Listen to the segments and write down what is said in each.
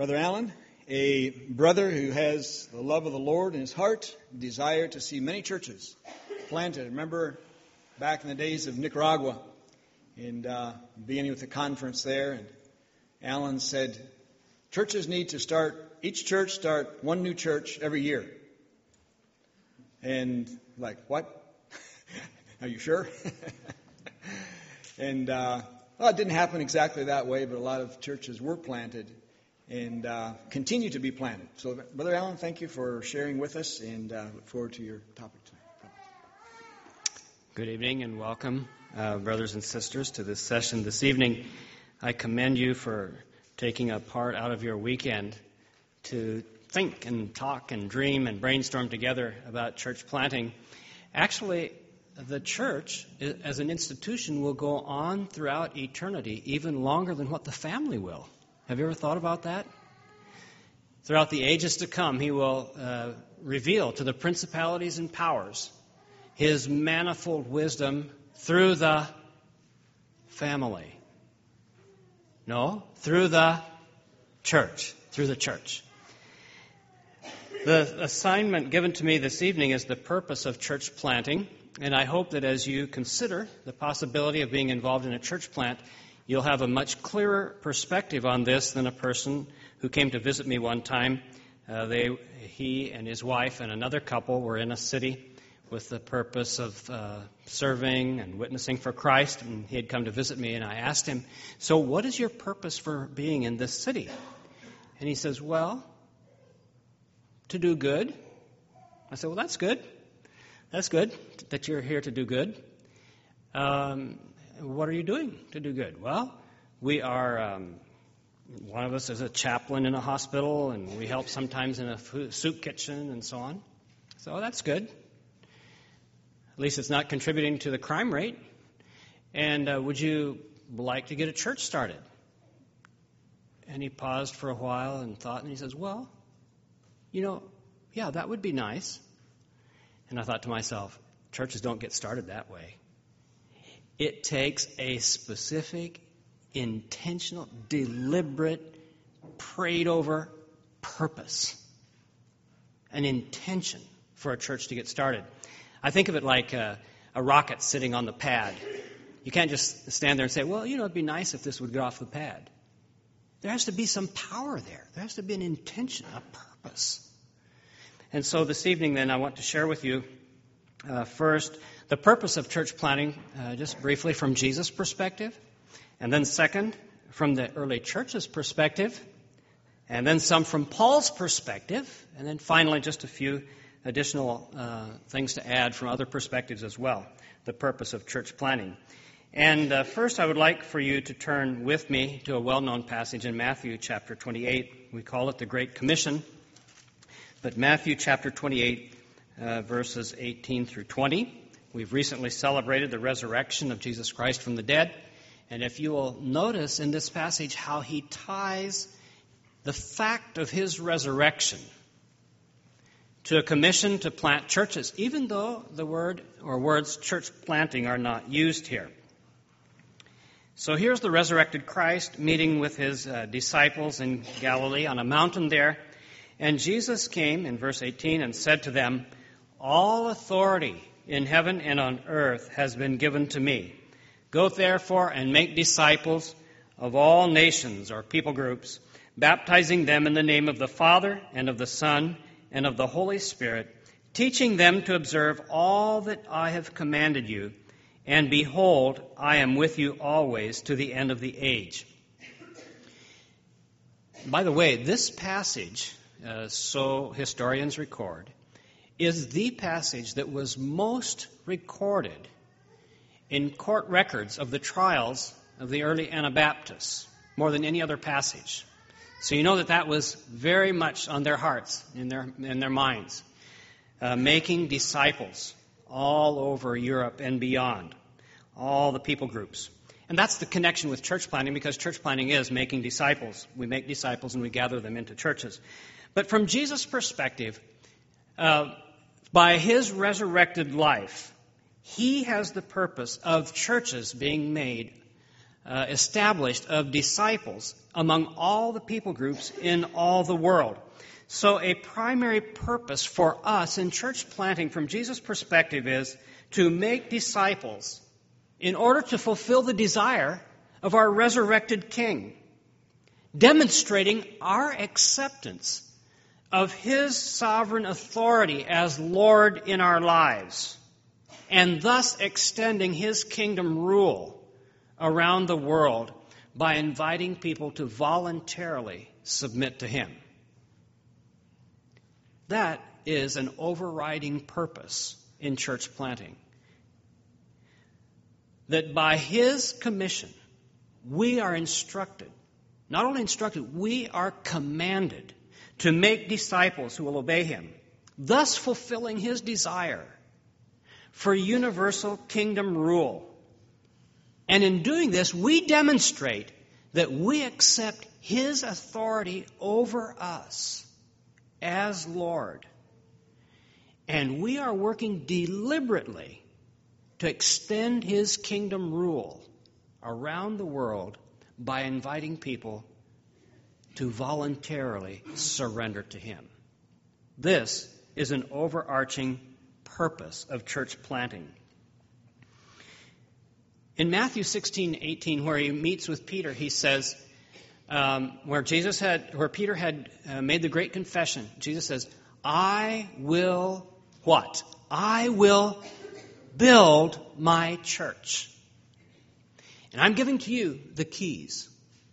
Brother Allen, a brother who has the love of the Lord in his heart, desire to see many churches planted. I remember back in the days of Nicaragua, and beginning with the conference there, and Allen said, churches need to each church start one new church every year. And like, what? Are you sure? And it didn't happen exactly that way, but a lot of churches were planted and continue to be planted. So, Brother Allen, thank you for sharing with us, and look forward to your topic tonight. Good evening and welcome, brothers and sisters, to this session this evening. I commend you for taking a part out of your weekend to think and talk and dream and brainstorm together about church planting. Actually, the church as an institution will go on throughout eternity, even longer than what the family will. Have you ever thought about that? Throughout the ages to come, He will reveal to the principalities and powers His manifold wisdom through the family. No, through the church. Through the church. The assignment given to me this evening is the purpose of church planting, and I hope that as you consider the possibility of being involved in a church plant, you'll have a much clearer perspective on this than a person who came to visit me one time. He and his wife and another couple were in a city with the purpose of serving and witnessing for Christ, and he had come to visit me, and I asked him, so what is your purpose for being in this city? And he says, well, to do good. I said, well, that's good. That's good that you're here to do good. What are you doing to do good? Well, we are, one of us is a chaplain in a hospital, and we help sometimes in a soup kitchen and so on. So that's good. At least it's not contributing to the crime rate. And would you like to get a church started? And he paused for a while and thought, and he says, well, yeah, that would be nice. And I thought to myself, churches don't get started that way. It takes a specific, intentional, deliberate, prayed-over purpose, an intention for a church to get started. I think of it like a rocket sitting on the pad. You can't just stand there and say, well, it'd be nice if this would get off the pad. There has to be some power there. There has to be an intention, a purpose. And so this evening, then, I want to share with you first the purpose of church planting, just briefly from Jesus' perspective, and then second, from the early church's perspective, and then some from Paul's perspective, and then finally just a few additional things to add from other perspectives as well, the purpose of church planting. And first, I would like for you to turn with me to a well-known passage in Matthew chapter 28. We call it the Great Commission. But Matthew chapter 28, verses 18 through 20. We've recently celebrated the resurrection of Jesus Christ from the dead. And if you will notice in this passage how he ties the fact of his resurrection to a commission to plant churches, even though the word or words church planting are not used here. So here's the resurrected Christ meeting with his disciples in Galilee on a mountain there. And Jesus came, in verse 18, and said to them, all authority in heaven and on earth has been given to me. Go therefore and make disciples of all nations or people groups, baptizing them in the name of the Father and of the Son and of the Holy Spirit, teaching them to observe all that I have commanded you. And behold, I am with you always to the end of the age. By the way, this passage, so historians record, is the passage that was most recorded in court records of the trials of the early Anabaptists, more than any other passage. So you know that was very much on their hearts, in their minds, making disciples all over Europe and beyond, all the people groups. And that's the connection with church planting, because church planting is making disciples. We make disciples and we gather them into churches. But from Jesus' perspective, by his resurrected life, he has the purpose of churches being made established of disciples among all the people groups in all the world. So a primary purpose for us in church planting from Jesus' perspective is to make disciples in order to fulfill the desire of our resurrected King, demonstrating our acceptance of His sovereign authority as Lord in our lives, and thus extending His kingdom rule around the world by inviting people to voluntarily submit to Him. That is an overriding purpose in church planting. That by His commission, we are instructed, not only instructed, we are commanded to make disciples who will obey Him, thus fulfilling His desire for universal kingdom rule. And in doing this, we demonstrate that we accept His authority over us as Lord. And we are working deliberately to extend His kingdom rule around the world by inviting people to voluntarily surrender to Him. This is an overarching purpose of church planting. In Matthew 16:18, where He meets with Peter, He says, where Peter had made the great confession, Jesus says, I will what? I will build my church. And I'm giving to you the keys.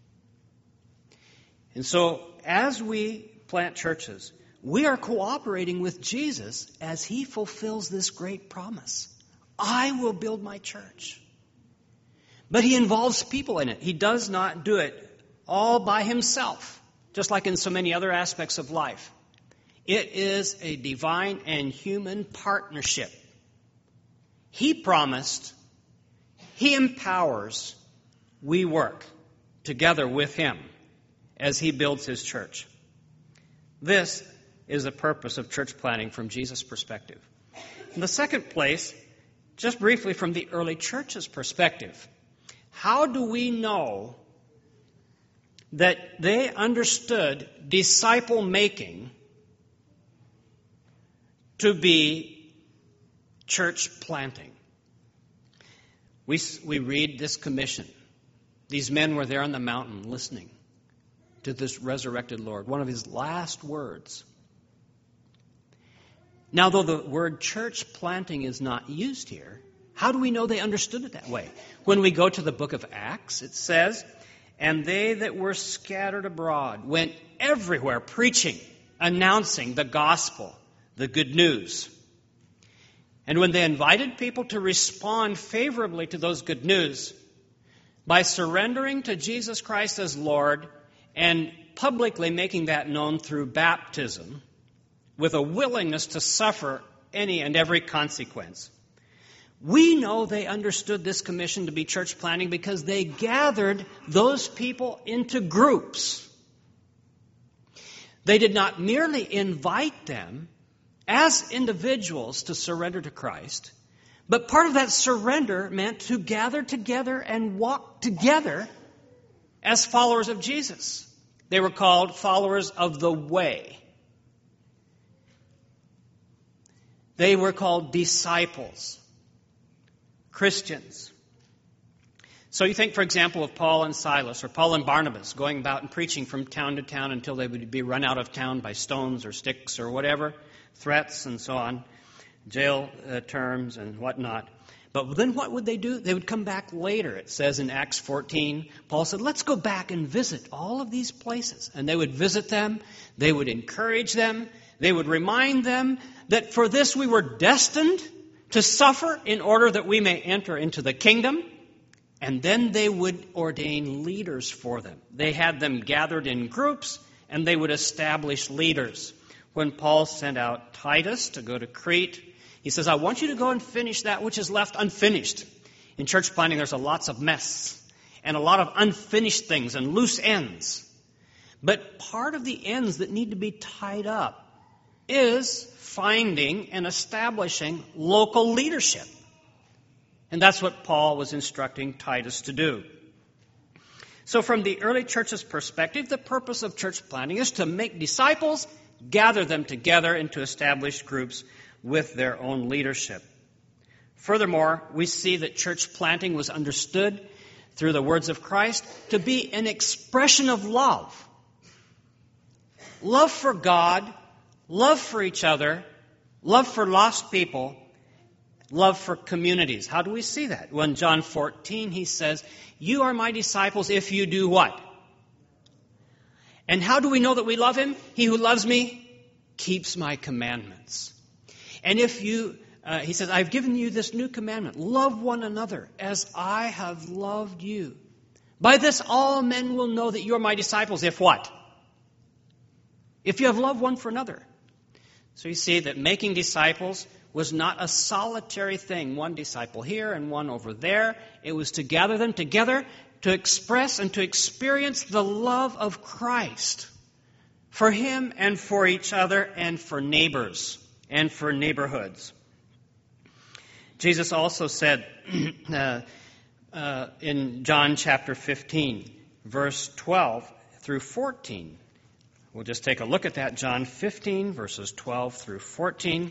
And so, as we plant churches, we are cooperating with Jesus as He fulfills this great promise. I will build my church. But He involves people in it. He does not do it all by Himself, just like in so many other aspects of life. It is a divine and human partnership. He promised, He empowers, we work together with Him as He builds His church. This is the purpose of church planting from Jesus' perspective. In the second place, just briefly from the early church's perspective, how do we know that they understood disciple making to be church planting? We read this commission. These men were there on the mountain listening to this resurrected Lord, one of His last words. Now, though the word church planting is not used here, how do we know they understood it that way? When we go to the book of Acts, it says, and they that were scattered abroad went everywhere preaching, announcing the gospel, the good news. And when they invited people to respond favorably to those good news, by surrendering to Jesus Christ as Lord and publicly making that known through baptism, with a willingness to suffer any and every consequence, we know they understood this commission to be church planting because they gathered those people into groups. They did not merely invite them as individuals to surrender to Christ, but part of that surrender meant to gather together and walk together as followers of Jesus. They were called followers of the way. They were called disciples, Christians. So you think, for example, of Paul and Silas, or Paul and Barnabas going about and preaching from town to town until they would be run out of town by stones or sticks or whatever, threats and so on, jail terms and whatnot. But then what would they do? They would come back later. It says in Acts 14, Paul said, let's go back and visit all of these places. And they would visit them. They would encourage them. They would remind them that for this we were destined to suffer in order that we may enter into the kingdom. And then they would ordain leaders for them. They had them gathered in groups, and they would establish leaders. When Paul sent out Titus to go to Crete, he says, I want you to go and finish that which is left unfinished. In church planting, there's lots of mess and a lot of unfinished things and loose ends. But part of the ends that need to be tied up is finding and establishing local leadership. And that's what Paul was instructing Titus to do. So from the early church's perspective, the purpose of church planting is to make disciples, gather them together into established groups with their own leadership. Furthermore, we see that church planting was understood through the words of Christ to be an expression of love. Love for God, love for each other, love for lost people, love for communities. How do we see that? Well, in John 14, he says, "You are my disciples if you do what?" And how do we know that we love him? "He who loves me keeps my commandments." And if you, he says, "I've given you this new commandment. Love one another as I have loved you. By this all men will know that you are my disciples." If what? If you have love one for another. So you see that making disciples was not a solitary thing, one disciple here and one over there. It was to gather them together to express and to experience the love of Christ for him and for each other and for neighbors and for neighborhoods. Jesus also said in John chapter 15, verse 12 through 14. We'll just take a look at that. John 15, verses 12 through 14.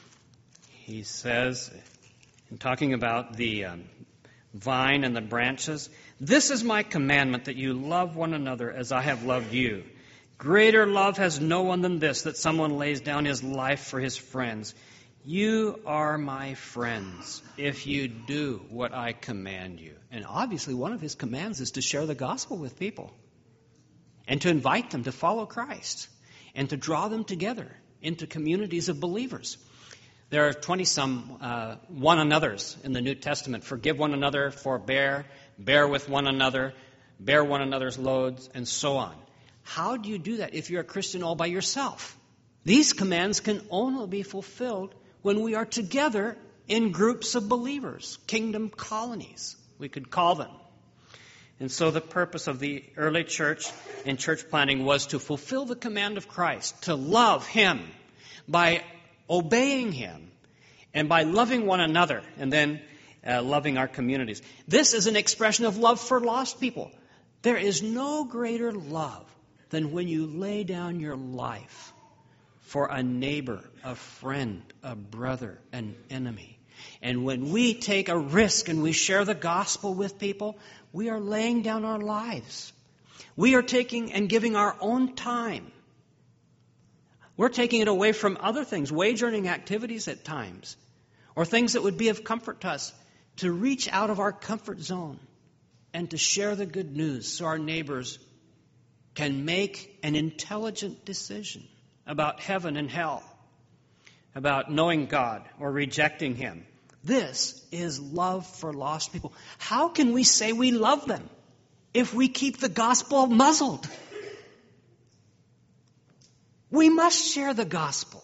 He says, in talking about the vine and the branches, "This is my commandment, that you love one another as I have loved you. Greater love has no one than this, that someone lays down his life for his friends. You are my friends if you do what I command you." And obviously one of his commands is to share the gospel with people and to invite them to follow Christ and to draw them together into communities of believers. There are 20-some one another's in the New Testament. Forgive one another, forbear, bear with one another, bear one another's loads, and so on. How do you do that if you're a Christian all by yourself? These commands can only be fulfilled when we are together in groups of believers, kingdom colonies, we could call them. And so the purpose of the early church and church planting was to fulfill the command of Christ, to love him by obeying him and by loving one another and then loving our communities. This is an expression of love for lost people. There is no greater love than when you lay down your life for a neighbor, a friend, a brother, an enemy. And when we take a risk and we share the gospel with people, we are laying down our lives. We are taking and giving our own time. We're taking it away from other things, wage-earning activities at times, or things that would be of comfort to us, to reach out of our comfort zone and to share the good news so our neighbors can make an intelligent decision about heaven and hell, about knowing God or rejecting him. This is love for lost people. How can we say we love them if we keep the gospel muzzled? We must share the gospel.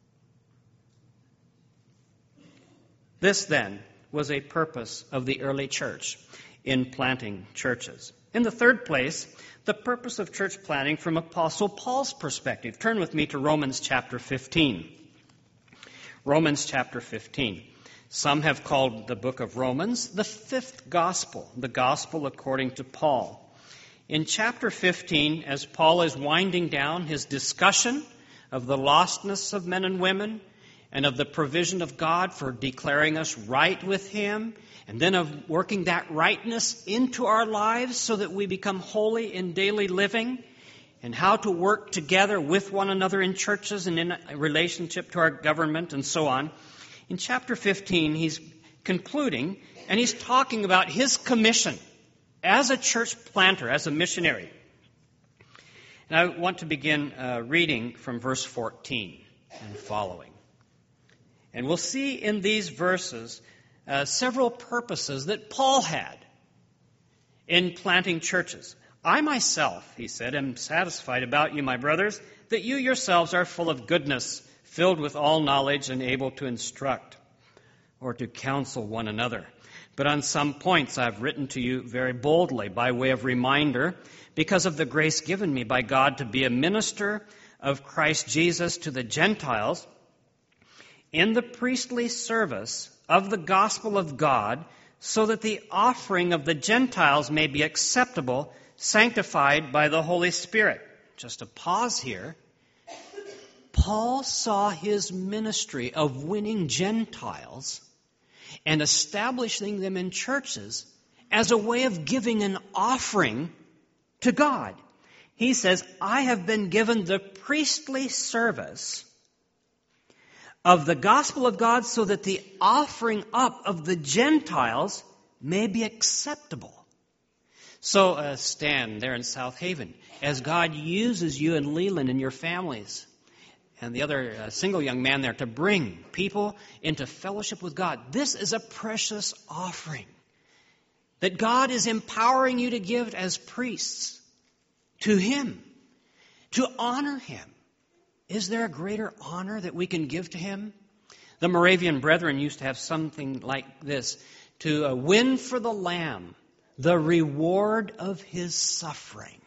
This, then, was a purpose of the early church in planting churches. In the third place, the purpose of church planting from Apostle Paul's perspective. Turn with me to Romans chapter 15. Romans chapter 15. Some have called the book of Romans the fifth gospel, the gospel according to Paul. In chapter 15, as Paul is winding down his discussion of the lostness of men and women and of the provision of God for declaring us right with him, and then of working that rightness into our lives so that we become holy in daily living, and how to work together with one another in churches and in relationship to our government and so on. In chapter 15, he's concluding, and he's talking about his commission as a church planter, as a missionary. And I want to begin reading from verse 14 and following. And we'll see in these verses several purposes that Paul had in planting churches. "I myself," he said, "am satisfied about you, my brothers, that you yourselves are full of goodness, filled with all knowledge and able to instruct or to counsel one another. But on some points I've written to you very boldly by way of reminder, because of the grace given me by God to be a minister of Christ Jesus to the Gentiles, in the priestly service of the gospel of God, so that the offering of the Gentiles may be acceptable sanctified by the Holy Spirit. Just a pause here. Paul saw his ministry of winning Gentiles and establishing them in churches as a way of giving an offering to God. He says, I have been given the priestly service of the gospel of God so that the offering up of the Gentiles may be acceptable. So, Stan, there in South Haven, as God uses you and Leland and your families and the other single young man there to bring people into fellowship with God, this is a precious offering that God is empowering you to give as priests to Him, to honor Him. Is there a greater honor that we can give to Him? The Moravian Brethren used to have something like this: to win for the Lamb the reward of His suffering.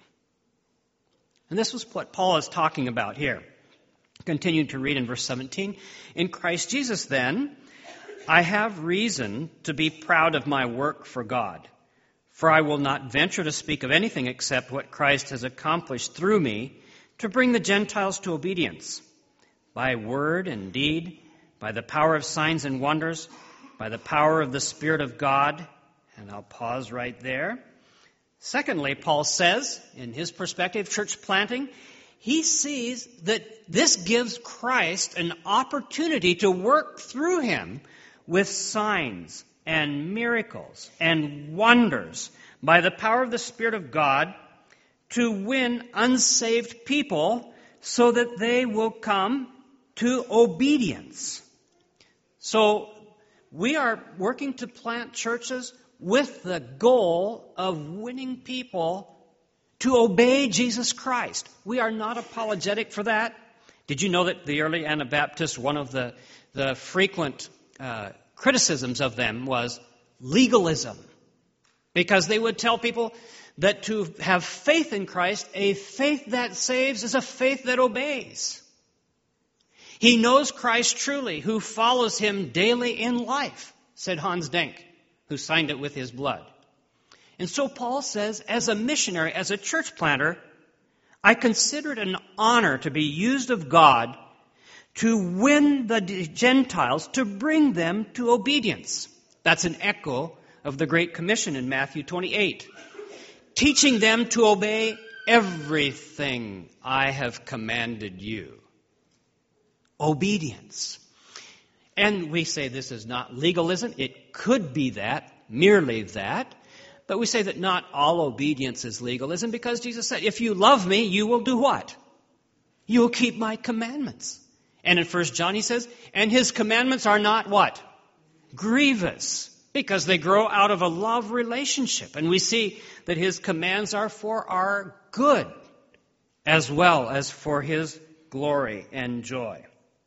And this was what Paul is talking about here. Continue to read in verse 17. In Christ Jesus, then, I have reason to be proud of my work for God. For I will not venture to speak of anything except what Christ has accomplished through me to bring the Gentiles to obedience, by word and deed, by the power of signs and wonders, by the power of the Spirit of God. And I'll pause right there. Secondly, Paul says, in his perspective, church planting, he sees that this gives Christ an opportunity to work through him with signs and miracles and wonders by the power of the Spirit of God to win unsaved people so that they will come to obedience. So we are working to plant churches with the goal of winning people to obey Jesus Christ. We are not apologetic for that. Did you know that the early Anabaptists, one of the frequent criticisms of them was legalism? Because they would tell people that to have faith in Christ, a faith that saves is a faith that obeys. He knows Christ truly, who follows Him daily in life, said Hans Denk, who signed it with his blood. And so Paul says, as a missionary, as a church planter, I consider it an honor to be used of God to win the Gentiles, to bring them to obedience. That's an echo of the Great Commission in Matthew 28. Teaching them to obey everything I have commanded you. Obedience. And we say this is not legalism. It could be that, merely that. But we say that not all obedience is legalism because Jesus said, if you love me, you will do what? You will keep my commandments. And in 1 John he says, and his commandments are not what? Grievous. Because they grow out of a love relationship. And we see that his commands are for our good as well as for his glory and joy.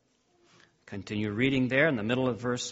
Continue reading there in the middle of verse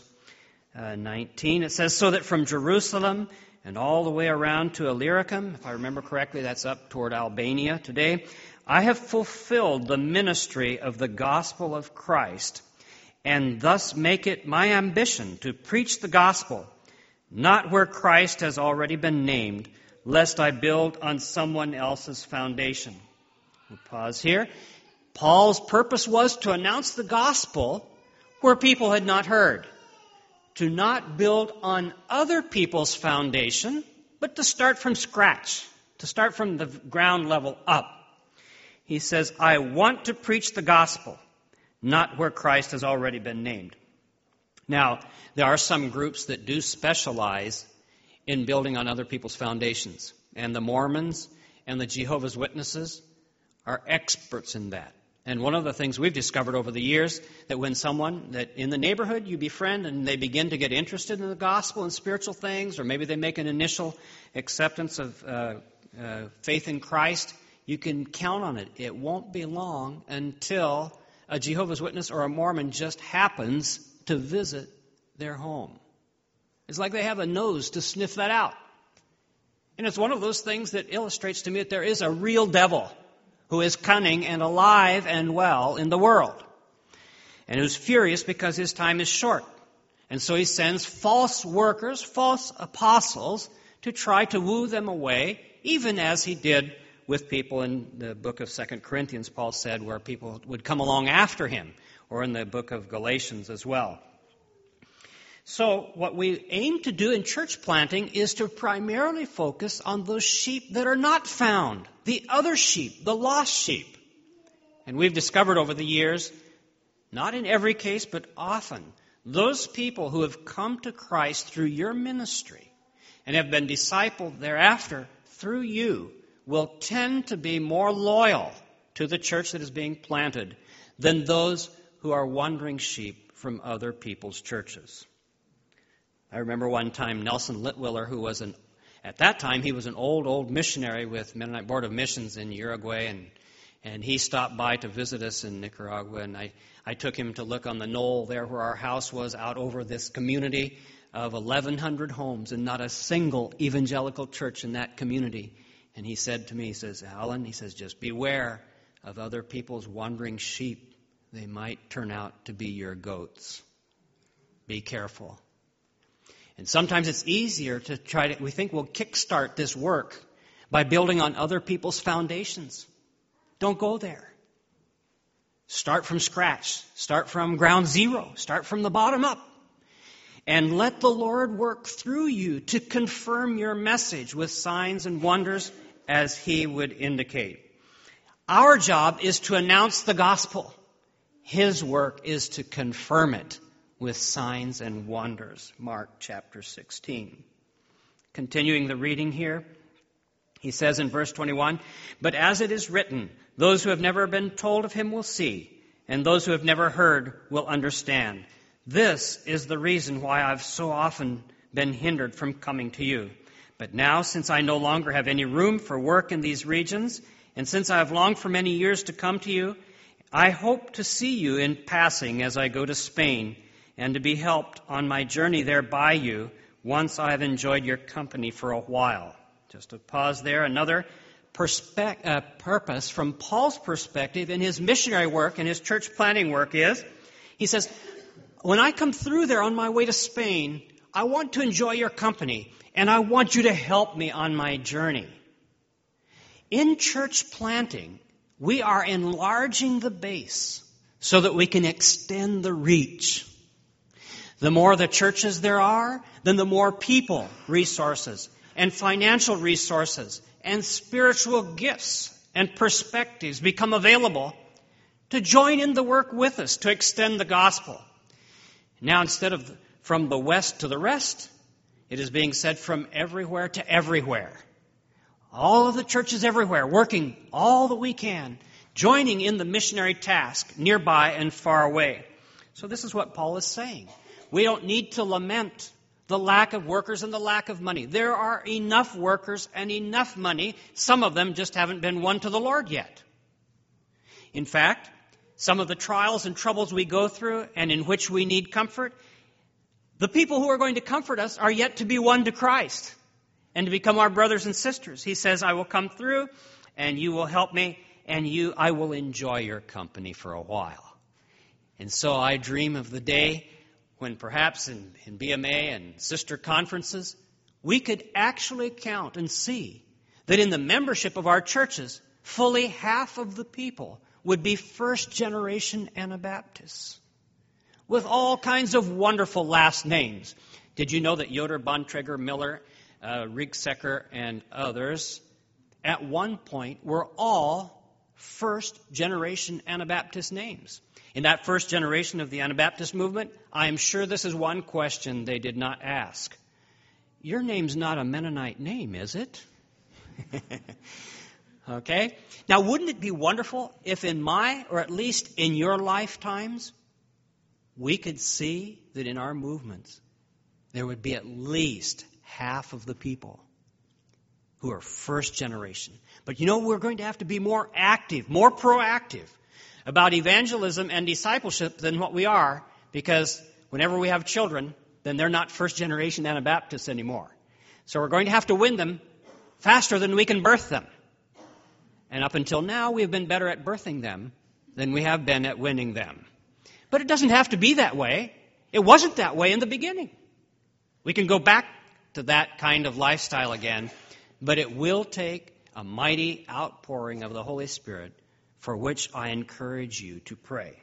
19. It says, so that from Jerusalem and all the way around to Illyricum, if I remember correctly, that's up toward Albania today, I have fulfilled the ministry of the gospel of Christ, and thus make it my ambition to preach the gospel, not where Christ has already been named, lest I build on someone else's foundation. We'll pause here. Paul's purpose was to announce the gospel where people had not heard. To not build on other people's foundation, but to start from scratch, to start from the ground level up. He says, I want to preach the gospel, not where Christ has already been named. Now, there are some groups that do specialize in building on other people's foundations. And the Mormons and the Jehovah's Witnesses are experts in that. And one of the things we've discovered over the years, that when someone that in the neighborhood you befriend and they begin to get interested in the gospel and spiritual things, or maybe they make an initial acceptance of faith in Christ, you can count on it. It won't be long until a Jehovah's Witness or a Mormon just happens to visit their home. It's like they have a nose to sniff that out. And it's one of those things that illustrates to me that there is a real devil who is cunning and alive and well in the world, and who's furious because his time is short. And so he sends false workers, false apostles, to try to woo them away even as he did with people in the book of 2 Corinthians, Paul said, where people would come along after him, or in the book of Galatians as well. So what we aim to do in church planting is to primarily focus on those sheep that are not found, the other sheep, the lost sheep. And we've discovered over the years, not in every case, but often, those people who have come to Christ through your ministry and have been discipled thereafter through you will tend to be more loyal to the church that is being planted than those who are wandering sheep from other people's churches. I remember one time Nelson Litwiller, who was at that time he was an old missionary with Mennonite Board of Missions in Uruguay, and he stopped by to visit us in Nicaragua, and I took him to look on the knoll there where our house was, out over this community of 1,100 homes, and not a single evangelical church in that community. And he said to me, he says, Alan, he says, just beware of other people's wandering sheep. They might turn out to be your goats. Be careful. And sometimes it's easier to we think we'll kickstart this work by building on other people's foundations. Don't go there. Start from scratch. Start from ground zero. Start from the bottom up. And let the Lord work through you to confirm your message with signs and wonders as He would indicate. Our job is to announce the gospel. His work is to confirm it with signs and wonders. Mark chapter 16. Continuing the reading here, he says in verse 21, "But as it is written, those who have never been told of him will see, and those who have never heard will understand. This is the reason why I've so often been hindered from coming to you. But now, since I no longer have any room for work in these regions, and since I have longed for many years to come to you, I hope to see you in passing as I go to Spain, and to be helped on my journey there by you once I have enjoyed your company for a while." Just to pause there, another purpose from Paul's perspective in his missionary work and his church planting work is, he says, when I come through there on my way to Spain, I want to enjoy your company, and I want you to help me on my journey. In church planting, we are enlarging the base so that we can extend the reach. The more the churches there are, then the more people, resources, and financial resources, and spiritual gifts and perspectives become available to join in the work with us to extend the gospel. Now, instead of from the west to the rest, it is being said from everywhere to everywhere. All of the churches everywhere, working all that we can, joining in the missionary task nearby and far away. So this is what Paul is saying. We don't need to lament the lack of workers and the lack of money. There are enough workers and enough money. Some of them just haven't been won to the Lord yet. In fact, some of the trials and troubles we go through and in which we need comfort, the people who are going to comfort us are yet to be won to Christ and to become our brothers and sisters. He says, I will come through and you will help me and I will enjoy your company for a while. And so I dream of the day when perhaps in BMA and sister conferences, we could actually count and see that in the membership of our churches, fully half of the people would be first-generation Anabaptists with all kinds of wonderful last names. Did you know that Yoder, Bontrager, Miller, Riegsecker, and others at one point were all first-generation Anabaptist names? In that first generation of the Anabaptist movement, I am sure this is one question they did not ask. Your name's not a Mennonite name, is it? Okay? Now, wouldn't it be wonderful if in my, or at least in your lifetimes, we could see that in our movements, there would be at least half of the people who are first generation. But you know, we're going to have to be more active, more proactive about evangelism and discipleship than what we are, because whenever we have children, then they're not first-generation Anabaptists anymore. So we're going to have to win them faster than we can birth them. And up until now, we've been better at birthing them than we have been at winning them. But it doesn't have to be that way. It wasn't that way in the beginning. We can go back to that kind of lifestyle again but it will take a mighty outpouring of the Holy Spirit, for which I encourage you to pray.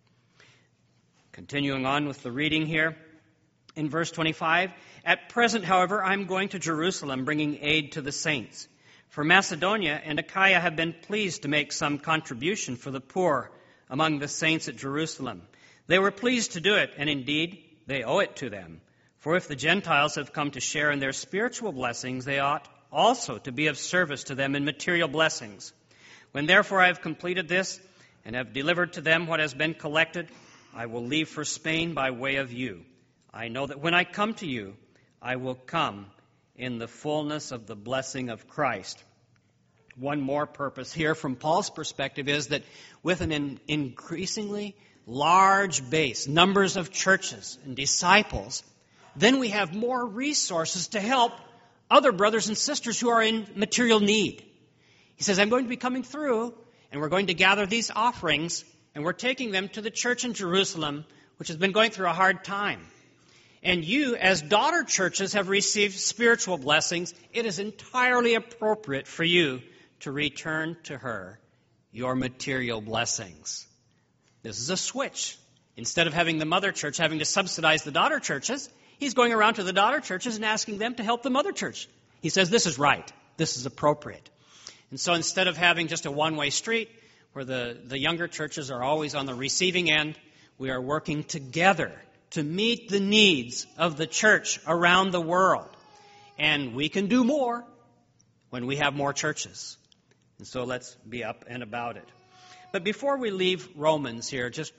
Continuing on with the reading here, in verse 25, at present, however, I am going to Jerusalem, bringing aid to the saints. For Macedonia and Achaia have been pleased to make some contribution for the poor among the saints at Jerusalem. They were pleased to do it, and indeed, they owe it to them. For if the Gentiles have come to share in their spiritual blessings, they ought also to be of service to them in material blessings. When therefore I have completed this, and have delivered to them what has been collected, I will leave for Spain by way of you. I know that when I come to you, I will come in the fullness of the blessing of Christ. One more purpose here from Paul's perspective is that with an increasingly large base, numbers of churches and disciples, then we have more resources to help other brothers and sisters who are in material need. He says, I'm going to be coming through, and we're going to gather these offerings, and we're taking them to the church in Jerusalem, which has been going through a hard time. And you, as daughter churches, have received spiritual blessings. It is entirely appropriate for you to return to her your material blessings. This is a switch. Instead of having the mother church having to subsidize the daughter churches, he's going around to the daughter churches and asking them to help the mother church. He says, this is right. This is appropriate. And so instead of having just a one-way street where the younger churches are always on the receiving end, we are working together to meet the needs of the church around the world. And we can do more when we have more churches. And so let's be up and about it. But before we leave Romans here, just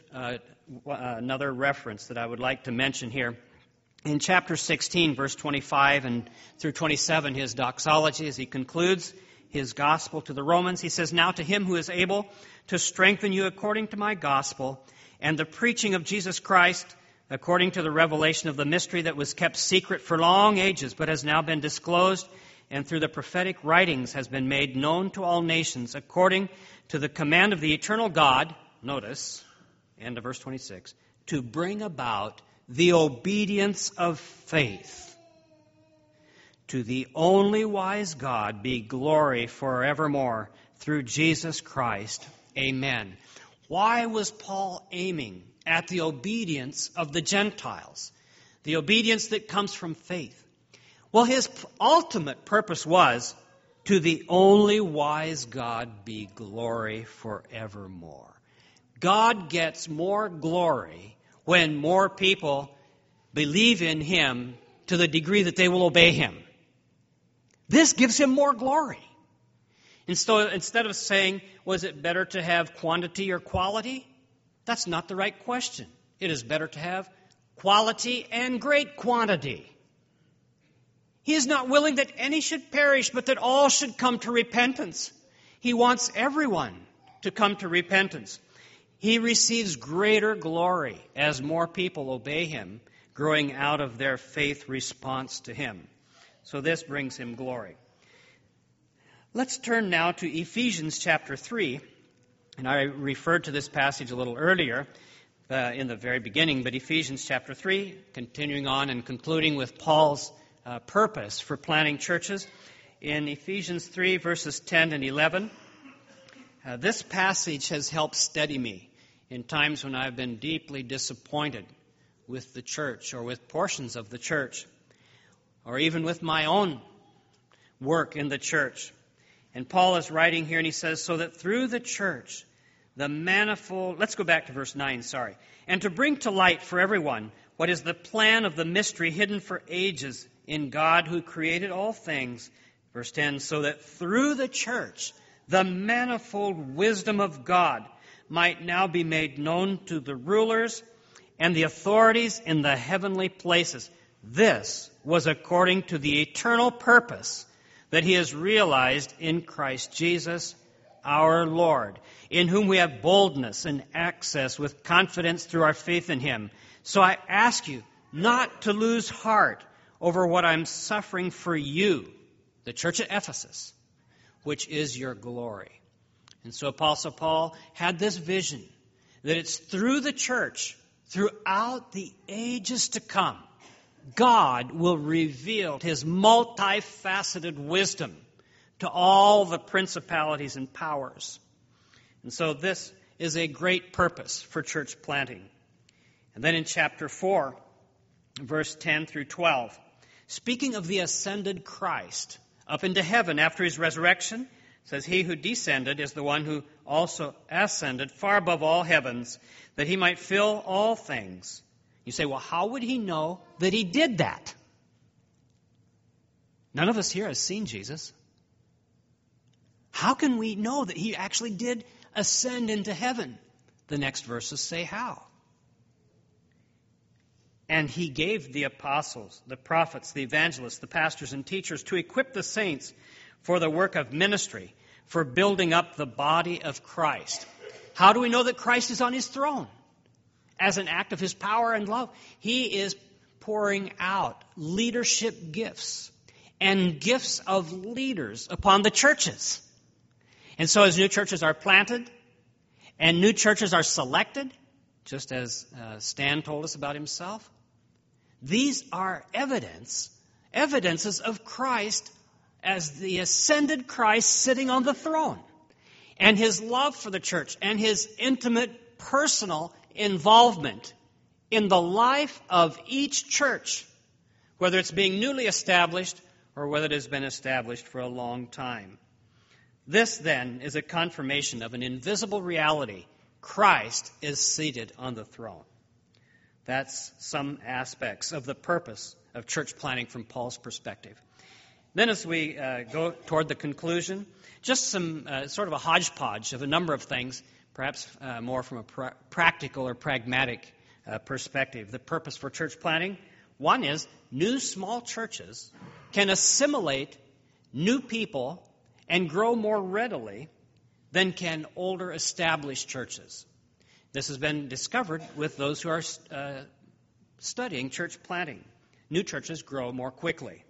another reference that I would like to mention here. In chapter 16, verse 25 and through 27, his doxology, as he concludes his gospel to the Romans, he says, now to him who is able to strengthen you according to my gospel and the preaching of Jesus Christ, according to the revelation of the mystery that was kept secret for long ages, but has now been disclosed, and through the prophetic writings has been made known to all nations, according to the command of the eternal God, notice, end of verse 26, to bring about the obedience of faith. To the only wise God be glory forevermore through Jesus Christ. Amen. Why was Paul aiming at the obedience of the Gentiles? The obedience that comes from faith. Well, his ultimate purpose was, to the only wise God be glory forevermore. God gets more glory when more people believe in him to the degree that they will obey him. This gives him more glory. And so instead of saying, was it better to have quantity or quality? That's not the right question. It is better to have quality and great quantity. He is not willing that any should perish, but that all should come to repentance. He wants everyone to come to repentance. He receives greater glory as more people obey him, growing out of their faith response to him. So this brings him glory. Let's turn now to Ephesians chapter 3. And I referred to this passage a little earlier in the very beginning, but Ephesians chapter 3, continuing on and concluding with Paul's purpose for planting churches. In Ephesians 3, verses 10 and 11, this passage has helped steady me in times when I've been deeply disappointed with the church or with portions of the church, or even with my own work in the church. And Paul is writing here, and he says, so that through the church, the manifold... Let's go back to verse 9, sorry. And to bring to light for everyone what is the plan of the mystery hidden for ages in God who created all things. Verse 10, so that through the church, the manifold wisdom of God might now be made known to the rulers and the authorities in the heavenly places. This was according to the eternal purpose that he has realized in Christ Jesus our Lord, in whom we have boldness and access with confidence through our faith in him. So I ask you not to lose heart over what I'm suffering for you, the church at Ephesus, which is your glory. And so Apostle Paul had this vision that it's through the church, throughout the ages to come, God will reveal His multifaceted wisdom to all the principalities and powers. And so this is a great purpose for church planting. And then in chapter 4, verse 10 through 12, speaking of the ascended Christ up into heaven after His resurrection, it says, He who descended is the one who also ascended far above all heavens, that He might fill all things. You say, well, how would He know that He did that? None of us here has seen Jesus. How can we know that He actually did ascend into heaven? The next verses say how. And He gave the apostles, the prophets, the evangelists, the pastors, and teachers to equip the saints for the work of ministry, for building up the body of Christ. How do we know that Christ is on His throne? As an act of His power and love, He is pouring out leadership gifts and gifts of leaders upon the churches. And so as new churches are planted and new churches are selected, just as Stan told us about himself, these are evidences of Christ as the ascended Christ sitting on the throne, and His love for the church and His intimate personal involvement in the life of each church, whether it's being newly established or whether it has been established for a long time. This, then, is a confirmation of an invisible reality. Christ is seated on the throne. That's some aspects of the purpose of church planting from Paul's perspective. Then as we go toward the conclusion, just some sort of a hodgepodge of a number of things, perhaps more from a practical or pragmatic perspective. The purpose for church planting, one is new small churches can assimilate new people and grow more readily than can older established churches. This has been discovered with those who are studying church planting. New churches grow more quickly.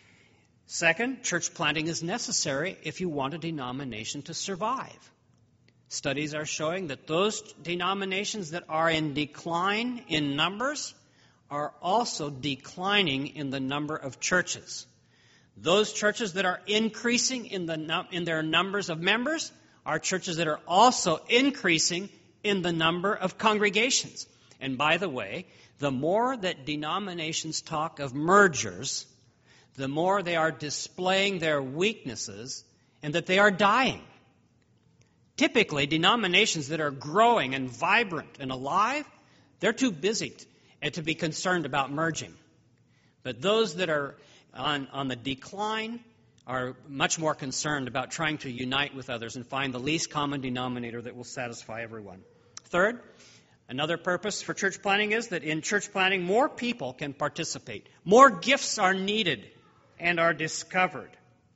Second, church planting is necessary if you want a denomination to survive. Studies are showing that those denominations that are in decline in numbers are also declining in the number of churches. Those churches that are increasing in their numbers of members are churches that are also increasing in the number of congregations. And by the way, the more that denominations talk of mergers, the more they are displaying their weaknesses and that they are dying. Typically, denominations that are growing and vibrant and alive, they're too busy to be concerned about merging. But those that are on the decline are much more concerned about trying to unite with others and find the least common denominator that will satisfy everyone. Third, another purpose for church planting is that in church planting, more people can participate. More gifts are needed and are discovered.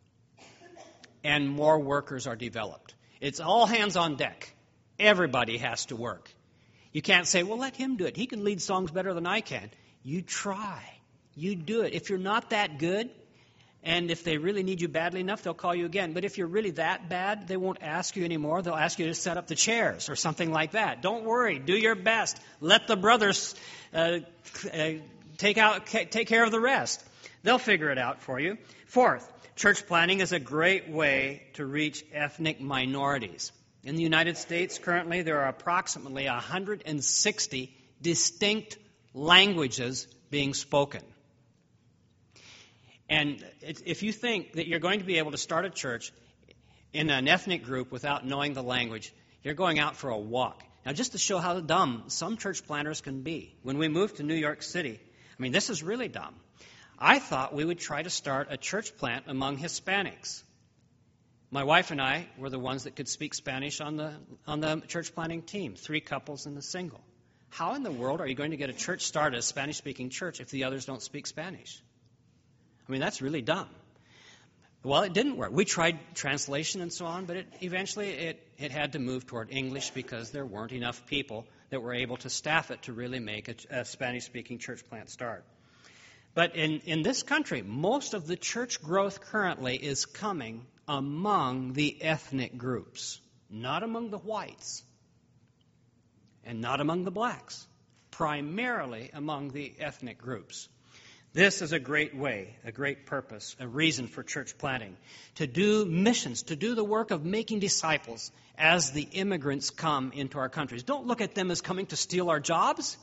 And more workers are developed. It's all hands on deck. Everybody has to work. You can't say, well, let him do it. He can lead songs better than I can. You try. You do it. If you're not that good, and if they really need you badly enough, they'll call you again. But if you're really that bad, they won't ask you anymore. They'll ask you to set up the chairs or something like that. Don't worry. Do your best. Let the brothers take care of the rest. They'll figure it out for you. Fourth, church planting is a great way to reach ethnic minorities. In the United States, currently, there are approximately 160 distinct languages being spoken. And if you think that you're going to be able to start a church in an ethnic group without knowing the language, you're going out for a walk. Now, just to show how dumb some church planters can be, when we moved to New York City, this is really dumb. I thought we would try to start a church plant among Hispanics. My wife and I were the ones that could speak Spanish on the church planting team, 3 couples and a single. How in the world are you going to get a church started, a Spanish-speaking church, if the others don't speak Spanish? That's really dumb. Well, it didn't work. We tried translation and so on, but eventually it had to move toward English because there weren't enough people that were able to staff it to really make a Spanish-speaking church plant start. But in this country, most of the church growth currently is coming among the ethnic groups, not among the whites and not among the blacks, primarily among the ethnic groups. This is a great way, a great purpose, a reason for church planting. To do missions, to do the work of making disciples as the immigrants come into our countries. Don't look at them as coming to steal our jobs.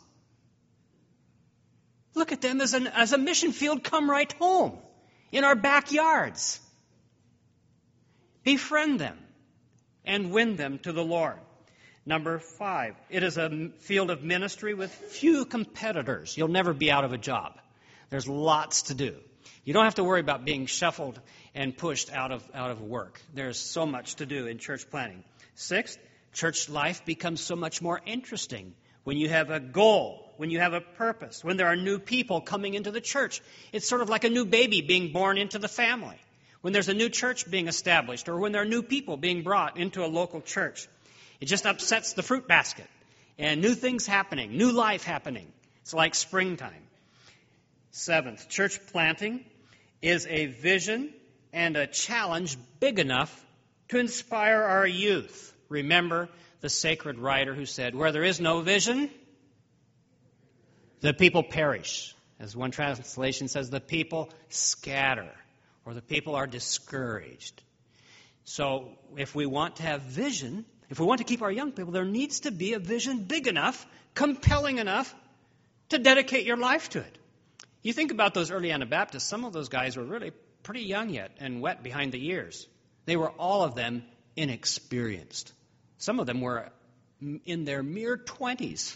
Look at them as a mission field. Come right home, in our backyards. Befriend them and win them to the Lord. Number 5, it is a field of ministry with few competitors. You'll never be out of a job. There's lots to do. You don't have to worry about being shuffled and pushed out of work. There's so much to do in church planting. 6th, church life becomes so much more interesting when you have a goal, when you have a purpose, when there are new people coming into the church. It's sort of like a new baby being born into the family. When there's a new church being established, or when there are new people being brought into a local church. It just upsets the fruit basket. And new things happening, new life happening. It's like springtime. 7th, church planting is a vision and a challenge big enough to inspire our youth. Remember the sacred writer who said, where there is no vision, the people perish. As one translation says, the people scatter, or the people are discouraged. So if we want to have vision, if we want to keep our young people, there needs to be a vision big enough, compelling enough to dedicate your life to it. You think about those early Anabaptists, some of those guys were really pretty young yet and wet behind the ears. They were all of them inexperienced. Some of them were in their mere 20s.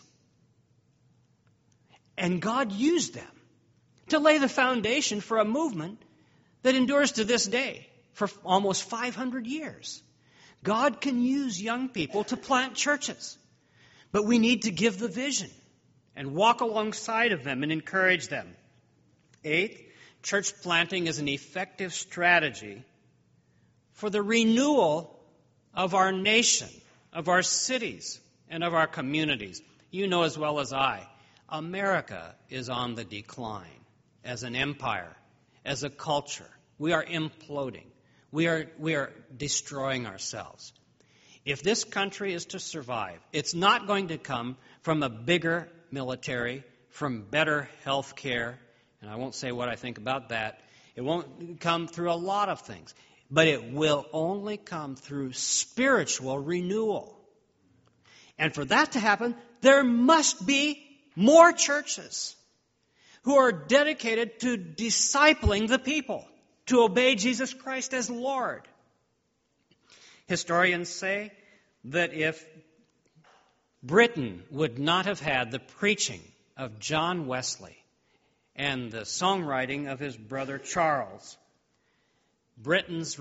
And God used them to lay the foundation for a movement that endures to this day for almost 500 years. God can use young people to plant churches, but we need to give the vision and walk alongside of them and encourage them. 8th, church planting is an effective strategy for the renewal of our nation, of our cities, and of our communities. You know as well as I, America is on the decline as an empire, as a culture. We are imploding. We are destroying ourselves. If this country is to survive, it's not going to come from a bigger military, from better health care, and I won't say what I think about that. It won't come through a lot of things, but it will only come through spiritual renewal. And for that to happen, there must be more churches who are dedicated to discipling the people, to obey Jesus Christ as Lord. Historians say that if Britain would not have had the preaching of John Wesley and the songwriting of his brother Charles, Britain's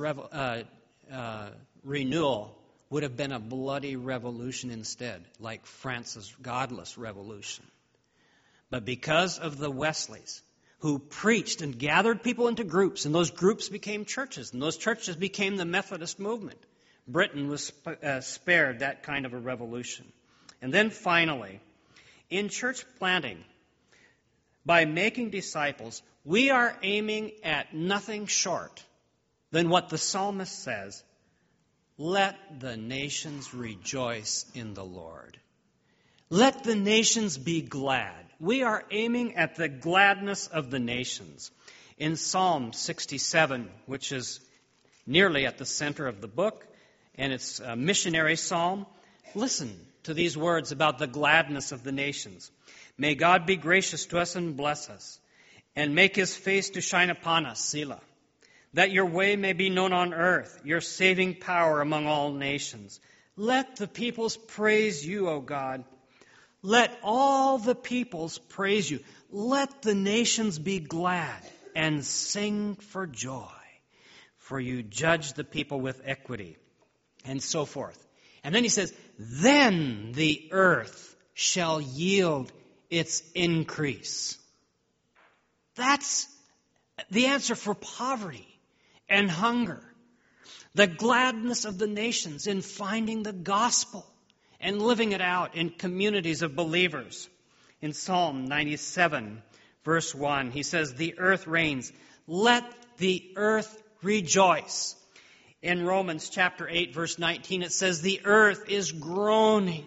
renewal would have been a bloody revolution instead, like France's godless revolution. But because of the Wesleys, who preached and gathered people into groups, and those groups became churches, and those churches became the Methodist movement, Britain was spared that kind of a revolution. And then finally, in church planting, by making disciples, we are aiming at nothing short than what the psalmist says, let the nations rejoice in the Lord. Let the nations be glad. We are aiming at the gladness of the nations. In Psalm 67, which is nearly at the center of the book, and it's a missionary psalm, listen to these words about the gladness of the nations. May God be gracious to us and bless us, and make his face to shine upon us, Selah. That your way may be known on earth, your saving power among all nations. Let the peoples praise you, O God. Let all the peoples praise you. Let the nations be glad and sing for joy. For you judge the people with equity, and so forth. And then he says, then the earth shall yield its increase. That's the answer for poverty and hunger. The gladness of the nations in finding the gospel and living it out in communities of believers. In Psalm 97, verse 1, he says, the earth reigns. Let the earth rejoice. In Romans chapter 8, verse 19, it says, the earth is groaning,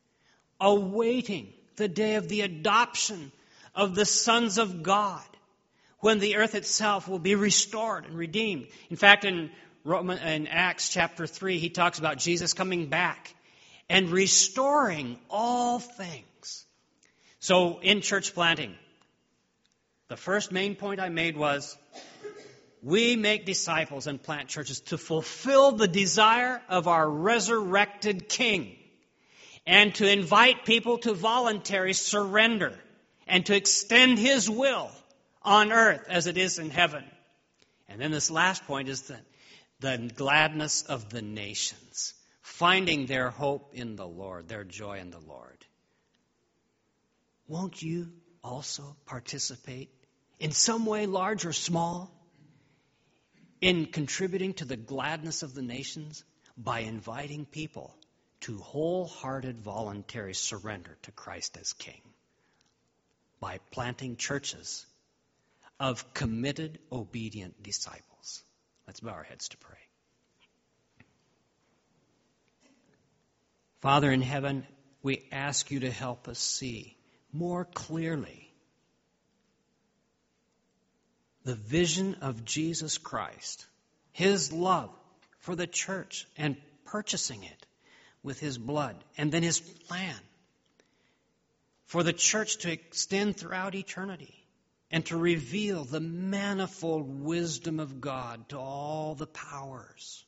awaiting the day of the adoption of the sons of God. when the earth itself will be restored and redeemed. In fact, in Acts chapter 3, he talks about Jesus coming back and restoring all things. So in church planting, the first main point I made was we make disciples and plant churches to fulfill the desire of our resurrected King and to invite people to voluntary surrender and to extend His will on earth as it is in heaven. And then this last point is the gladness of the nations, finding their hope in the Lord, their joy in the Lord. Won't you also participate in some way, large or small, in contributing to the gladness of the nations by inviting people to wholehearted voluntary surrender to Christ as King, by planting churches of committed, obedient disciples? Let's bow our heads to pray. Father in heaven, we ask you to help us see more clearly the vision of Jesus Christ, His love for the church and purchasing it with His blood, and then His plan for the church to extend throughout eternity and to reveal the manifold wisdom of God to all the powers.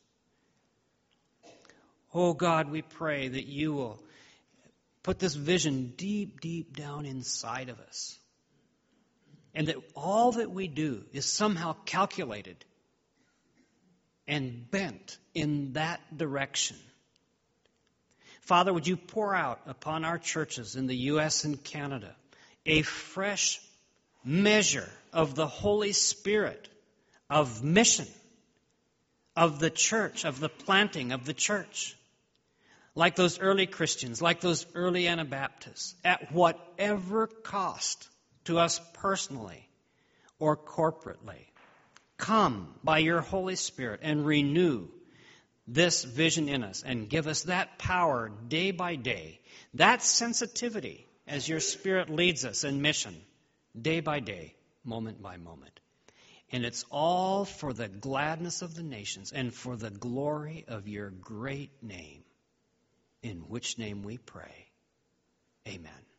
Oh God, we pray that you will put this vision deep, deep down inside of us, and that all that we do is somehow calculated and bent in that direction. Father, would you pour out upon our churches in the U.S. and Canada a fresh measure of the Holy Spirit, of mission, of the church, of the planting of the church, like those early Christians, like those early Anabaptists, at whatever cost to us personally or corporately. Come by your Holy Spirit and renew this vision in us and give us that power day by day, that sensitivity as your Spirit leads us in mission day by day, moment by moment. And it's all for the gladness of the nations and for the glory of your great name, in which name we pray. Amen.